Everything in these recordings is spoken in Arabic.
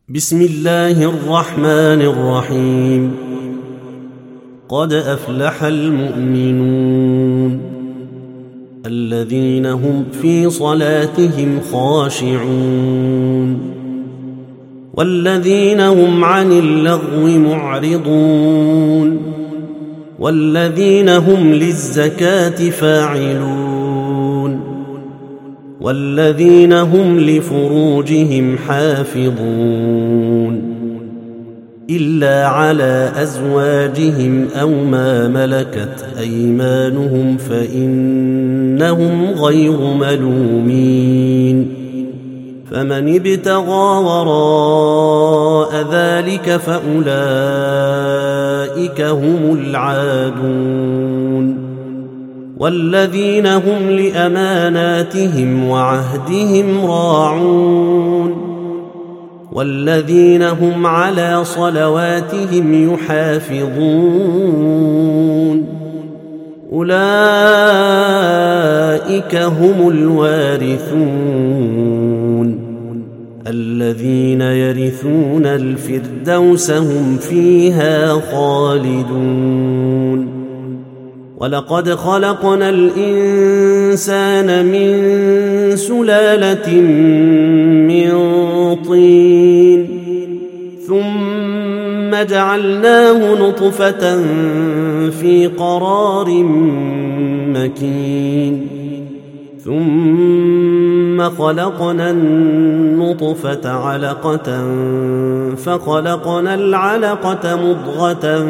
بسم الله الرحمن الرحيم. قد أفلح المؤمنون الذين هم في صلاتهم خاشعون والذين هم عن اللغو معرضون والذين هم للزكاة فاعلون والذين هم لفروجهم حافظون إلا على أزواجهم أو ما ملكت أيمانهم فإنهم غير ملومين. فمن ابتغى وراء ذلك فأولئك هم العادون والذين هم لأماناتهم وعهدهم راعون والذين هم على صلواتهم يحافظون أولئك هم الوارثون الذين يرثون الفردوس هم فيها خالدون. ولقد خلقنا الإنسان من سلالة من طين ثم جعلناه نطفة في قرار مكين ثم خلقنا النطفة علقة فخلقنا العلقة مضغة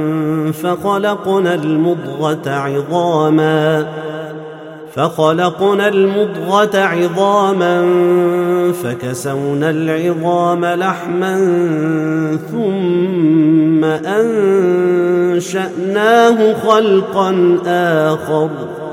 فخلقنا المضغة عظاما فكسونا العظام لحما ثم أنشأناه خلقا آخر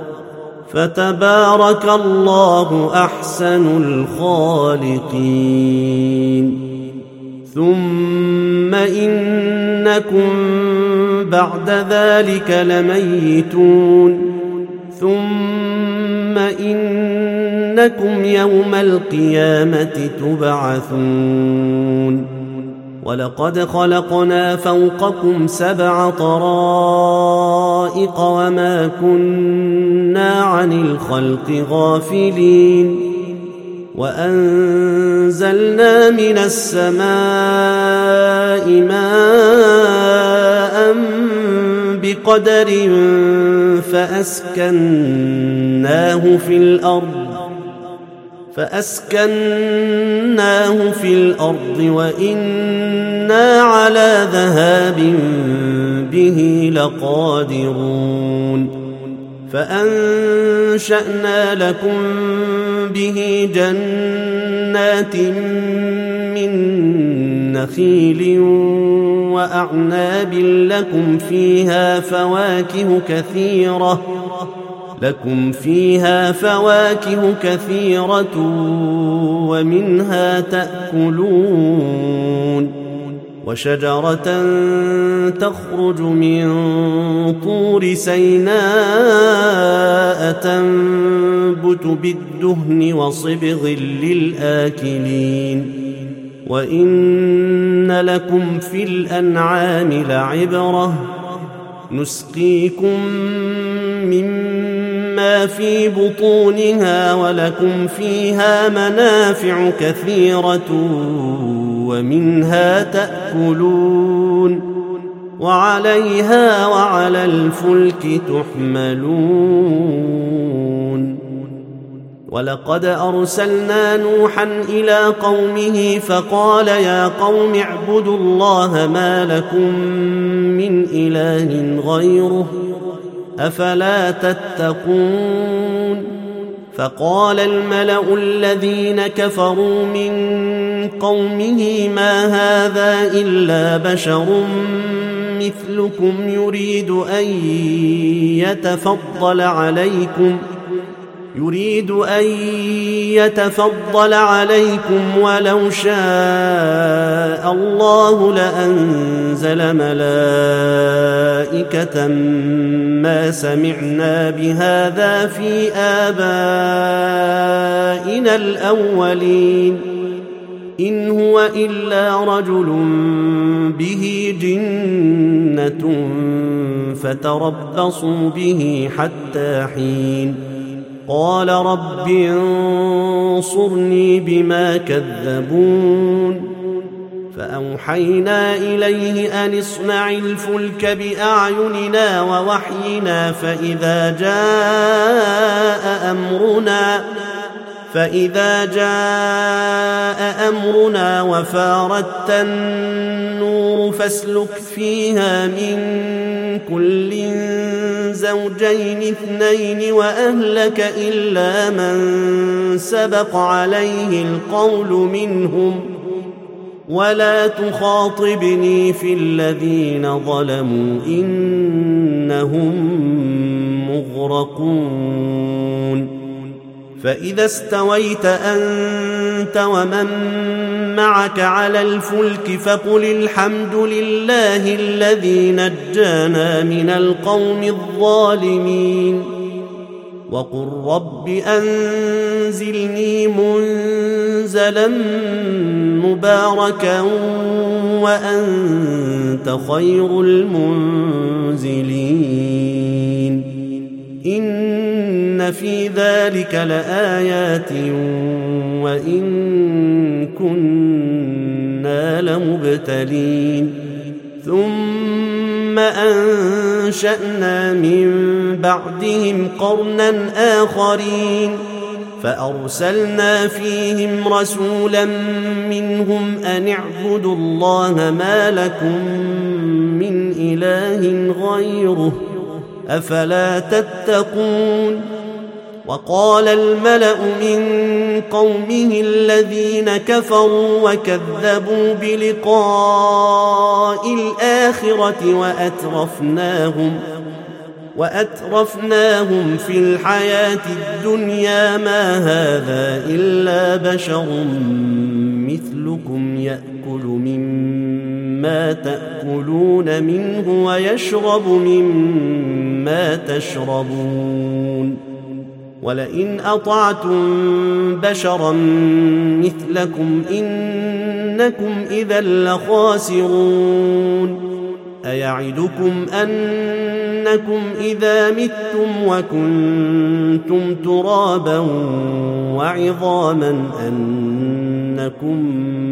فتبارك الله أحسن الخالقين. ثم إنكم بعد ذلك لميتون ثم إنكم يوم القيامة تبعثون. ولقد خلقنا فوقكم 7 طرائق وما كنا عن الخلق غافلين وأنزلنا من السماء ماء بقدر فأسكناه في الأرض وإنا على ذهاب به لقادرون. فأنشأنا لكم به جنات من نخيل وأعناب لكم فيها فواكه كثيرة ومنها تأكلون وشجرة تخرج من طور سيناء تنبت بالدهن وصبغ للآكلين. وإن لكم في الأنعام لعبرة نسقيكم مما في بطونها ولكم فيها منافع كثيرة ومنها تأكلون وعليها وعلى الفلك تحملون. ولقد أرسلنا نوحا إلى قومه فقال يا قوم اعبدوا الله ما لكم من إله غيره أفلا تتقون. فقال الملأ الذين كفروا من قومه ما هذا إلا بشر مثلكم يريد أن يتفضل عليكم ولو شاء الله لأنزل ملائكة ما سمعنا بهذا في آبائنا الأولين إن هو إلا رجل به جنة فتربصوا به حتى حين قال رب انصرني بما كذبون فأوحينا إليه أن اصنع الفلك بأعيننا ووحينا فإذا جاء أمرنا وفاردت النور فاسلك فيها من كل زوجين اثنين وأهلك إلا من سبق عليه القول منهم ولا تخاطبني في الذين ظلموا إنهم مغرقون فإذا استويت أنت ومن معك على الفلك فقل الحمد لله الذي نجانا من القوم الظالمين وقل رب أنزلني منزلا مباركا وأنت خير المنزلين إن في ذلك لآيات وإن كنا لمبتلين ثم أنشأنا من بعدهم قرنا آخرين فأرسلنا فيهم رسولا منهم أن اعبدوا الله ما لكم من إله غيره أفلا تتقون وقال الملأ من قومه الذين كفروا وكذبوا بلقاء الآخرة وأترفناهم في الحياة الدنيا ما هذا إلا بشر مثلكم يأكل مما تأكلون منه ويشرب مما تشربون ولئن أطعتم بشرا مثلكم إنكم إذا لخاسرون أيعدكم أنكم إذا متم وكنتم ترابا وعظاما أنكم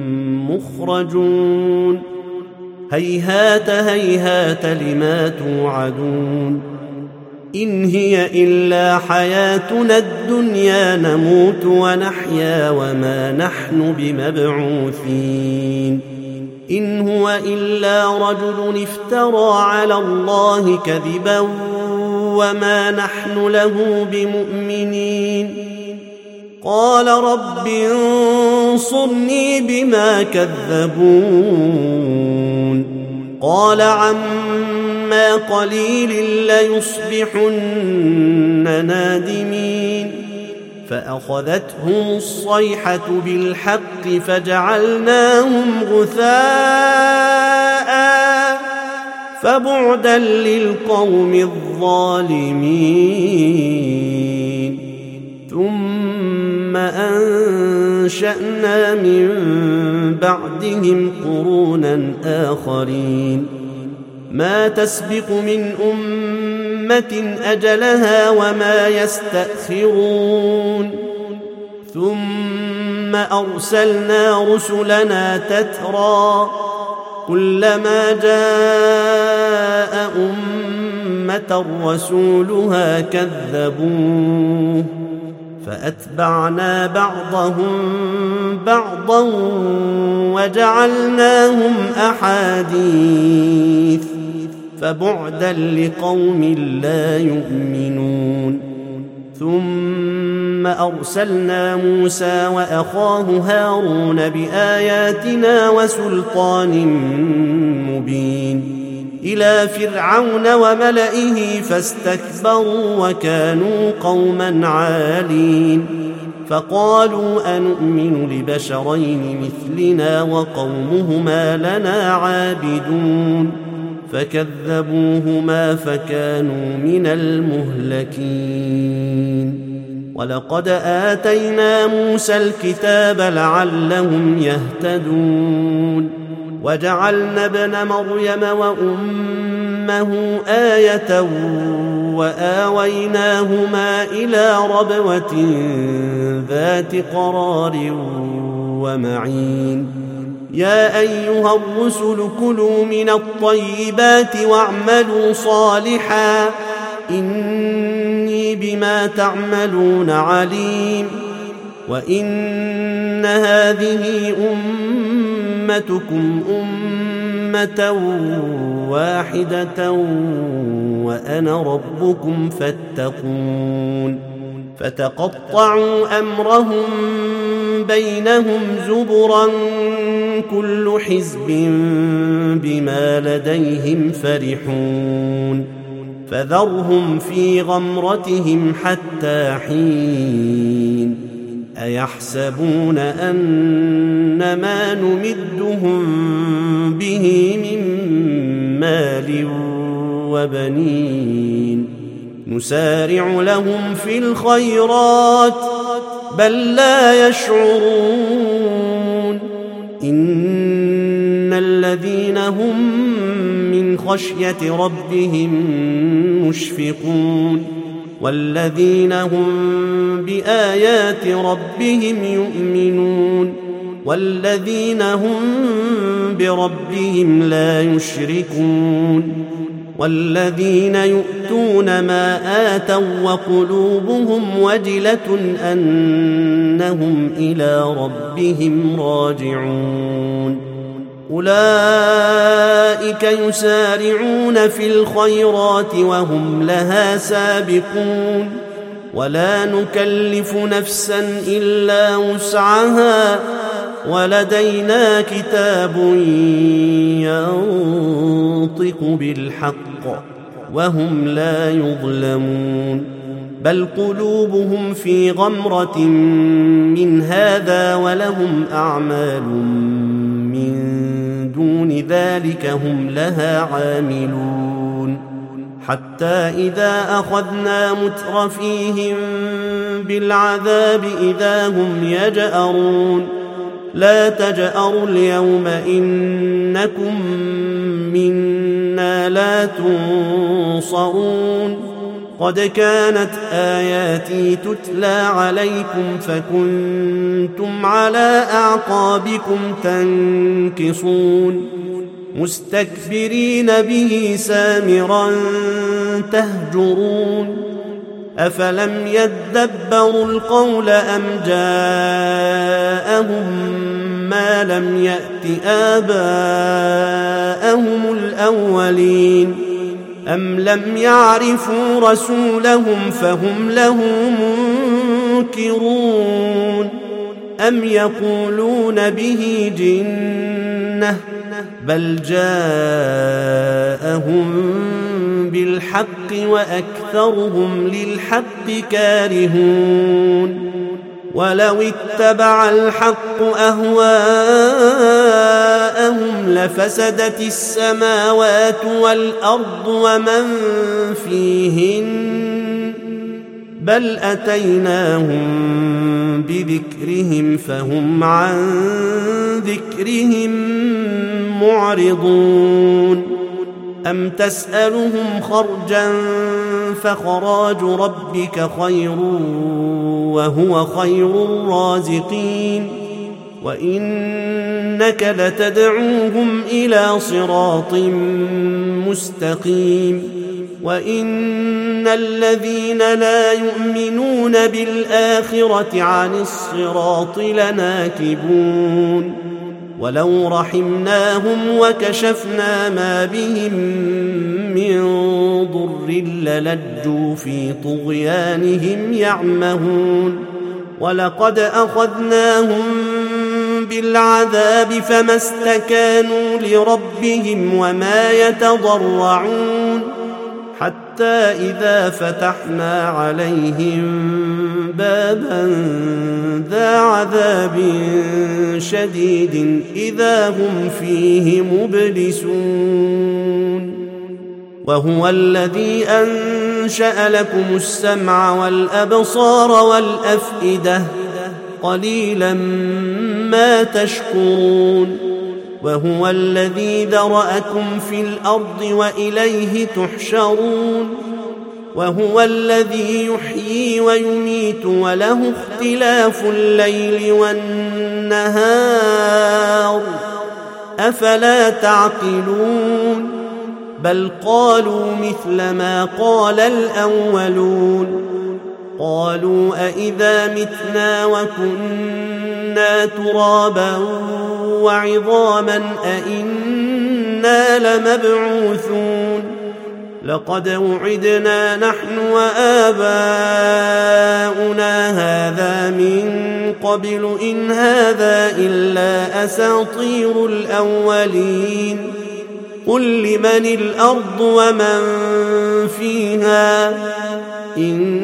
مخرجون هيهات هيهات لما توعدون إن هي إلا حياتنا الدنيا نموت ونحيا وما نحن بمبعوثين إن هو إلا رجل افترى على الله كذبا وما نحن له بمؤمنين قال رب انصرني بما كذبون قال عما قليل ليصبحن نادمين فأخذتهم الصيحة بالحق فجعلناهم غثاء فبعدا للقوم الظالمين ثم أنشأنا من بعدهم قرونا آخرين ما تسبق من أمة أجلها وما يستأخرون ثم أرسلنا رسلنا تترى كلما جاء أمة رسولها كذبوه فأتبعنا بعضهم بعضا وجعلناهم أحاديث فبعدا لقوم لا يؤمنون ثم أرسلنا موسى وأخاه هارون بآياتنا وسلطان مبين إلى فرعون وملئه فاستكبروا وكانوا قوما عالين فقالوا أنؤمن لبشرين مثلنا وقومهما لنا عابدون فكذبوهما فكانوا من المهلكين ولقد آتينا موسى الكتاب لعلهم يهتدون وجعلنا ابن مريم وأمه آية وآويناهما إلى ربوة ذات قرار ومعين يا أيها الرسل كلوا من الطيبات واعملوا صالحا إني بما تعملون عليم وإن هذه أمتكم أمة واحدة وأنا ربكم فاتقون فتقطعوا أمرهم بينهم زبرا كل حزب بما لديهم فرحون فذرهم في غمرتهم حتى حين أيحسبون أن ما نمدهم به من مال وبنين نسارع لهم في الخيرات بل لا يشعرون إن الذين هم من خشية ربهم مشفقون والذين هم بآيات ربهم يؤمنون والذين هم بربهم لا يشركون والذين يؤتون ما آتوا وقلوبهم وجلة أنهم إلى ربهم راجعون أولئك يسارعون في الخيرات وهم لها سابقون ولا نكلف نفسا إلا وسعها ولدينا كتاب ينطق بالحق وهم لا يظلمون بل قلوبهم في غمرة من هذا ولهم أعمال من دون ذلك هم لها عاملون حتى إذا أخذنا مترفيهم بالعذاب إذا هم يجأرون لا تجأروا اليوم إنكم منا لا تنصرون قد كانت آياتي تتلى عليكم فكنتم على أعقابكم تنكصون مستكبرين به سامرا تهجرون أفلم يدبروا القول أم جاءهم ما لم يأت آباءهم الأولين أم لم يعرفوا رسولهم فهم له منكرون أم يقولون به جنة بل جاءهم بالحق وأكثرهم للحق كارهون ولو اتبع الحق أهواءهم لفسدت السماوات والأرض ومن فيهن بل أتيناهم بذكرهم فهم عن ذكرهم معرضون أم تسألهم خرجا فخراج ربك خير وهو خير الرازقين وإنك لتدعوهم إلى صراط مستقيم وإن الذين لا يؤمنون بالآخرة عن الصراط لناكبون ولو رحمناهم وكشفنا ما بهم من ضر للجوا في طغيانهم يعمهون ولقد أخذناهم بالعذاب فما استكانوا لربهم وما يتضرعون حتى إذا فتحنا عليهم بابا ذا عذاب شديد إذا هم فيه مبلسون وهو الذي أنشأ لكم السمع والأبصار والأفئدة قليلا ما تشكرون وهو الذي ذرأكم في الأرض وإليه تحشرون وهو الذي يحيي ويميت وله اختلاف الليل والنهار أفلا تعقلون بل قالوا مثل ما قال الأولون قالوا أإذا متنا وكنا ترابا وعظاما أإنا لمبعوثون لقد وعدنا نحن وآباؤنا هذا من قبل إن هذا إلا أساطير الأولين قل لمن الأرض ومن فيها إن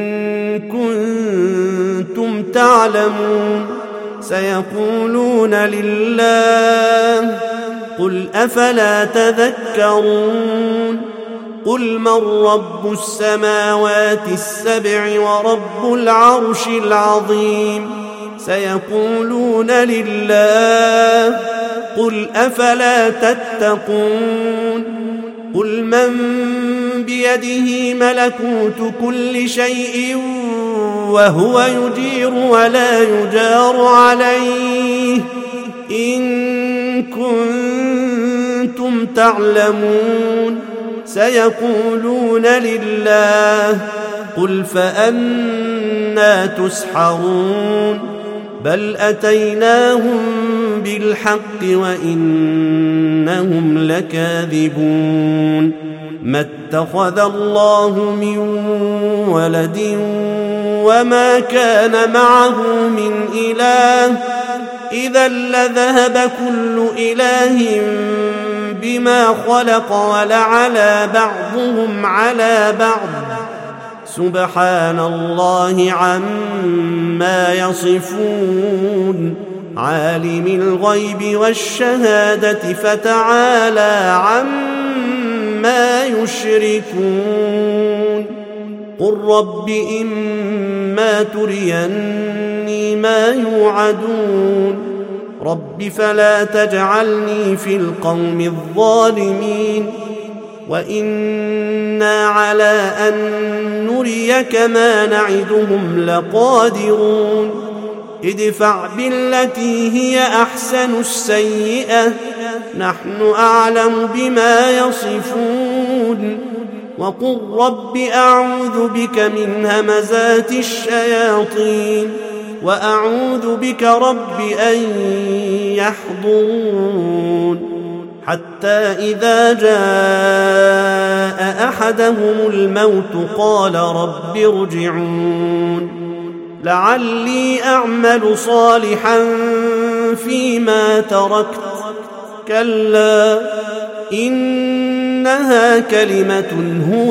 كنتم تعلمون سيقولون لله قل أفلا تذكرون قل من رب السماوات السبع ورب العرش العظيم سيقولون لله قل أفلا تتقون قل من بيده ملكوت كل شيء وهو يجير ولا يجار عليه إن كنتم تعلمون سيقولون لله قل فأنى تسحرون بل أتيناهم بالحق وإنهم لكاذبون ما اتخذ الله من ولد وما كان معه من إله إذا لذهب كل إله بما خلق ولعلى بعضهم على بعض سبحان الله عما يصفون عالم الغيب والشهادة فتعالى عما يشركون قل رب إما تريني ما يوعدون رب فلا تجعلني في القوم الظالمين وإنا على أن نريك ما نعدهم لقادرون ادفع بالتي هي أحسن السيئة نحن أعلم بما يصفون وقل رب أعوذ بك من همزات الشياطين وأعوذ بك رب أن يحضرون حتى إذا جاء أحدهم الموت قال رب ارجعون لعلي أعمل صالحا فيما تركت كلا إنها كلمة هو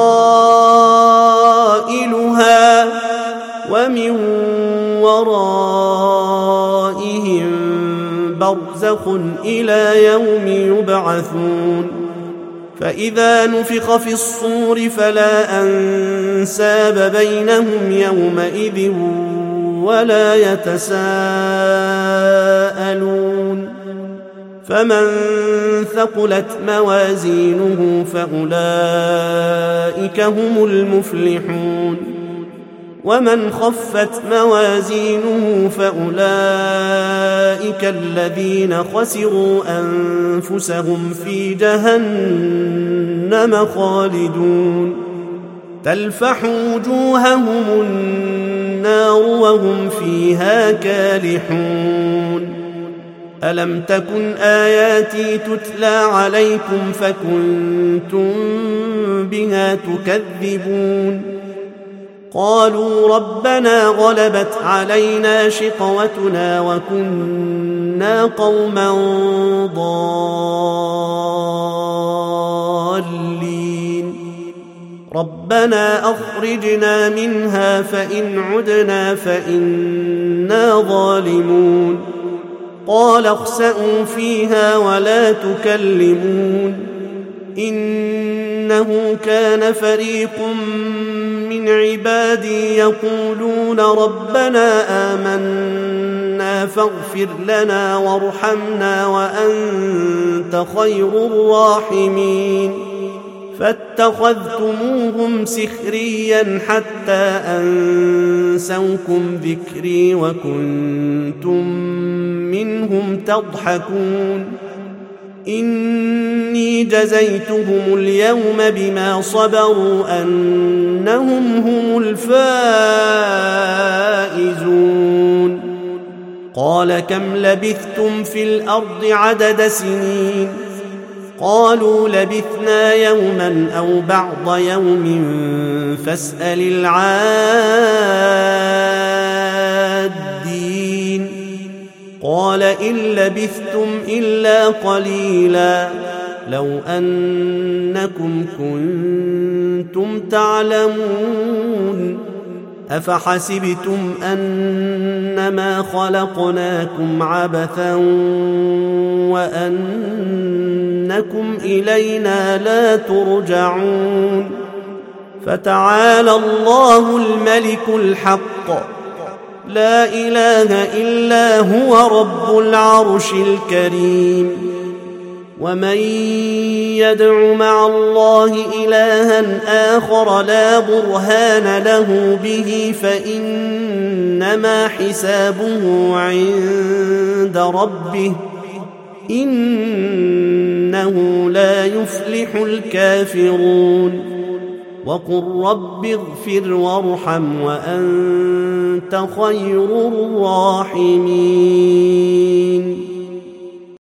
قائلها ومن ورائهم برزخ إلى يوم يبعثون فإذا نفخ في الصور فلا أنساب بينهم يومئذ ولا يتساءلون فمن ثقلت موازينه فأولئك هم المفلحون ومن خفت موازينه فأولئك الذين خسروا أنفسهم في جهنم خالدون تلفح وجوههم النار وهم فيها كالحون ألم تكن آياتي تتلى عليكم فكنتم بها تكذبون قالوا ربنا غلبت علينا شقوتنا وكنا قوما ضالين ربنا أخرجنا منها فإن عدنا فإنا ظالمون قال اخسئوا فيها ولا تكلمون إنه كان فريق من عبادي يقولون ربنا آمنا فاغفر لنا وارحمنا وأنت خير الراحمين فاتخذتموهم سخريا حتى أنسوكم ذكري وكنتم منهم تضحكون إني جزيتهم اليوم بما صبروا أنهم هم الفائزون قال كم لبثتم في الأرض عدد سنين قالوا لبثنا يوما أو بعض يوم فاسأل العادين قال إن لبثتم إلا قليلا لو أنكم كنتم تعلمون أفحسبتم أنما خلقناكم عبثا وأنكم إلينا لا ترجعون فتعالى الله الملك الحق لا إله إلا هو رب العرش الكريم ومن يدع مع الله إلها آخر لا برهان له به فإنما حسابه عند ربه إنه لا يفلح الكافرون وقل رب اغفر وارحم وأنت خير الراحمين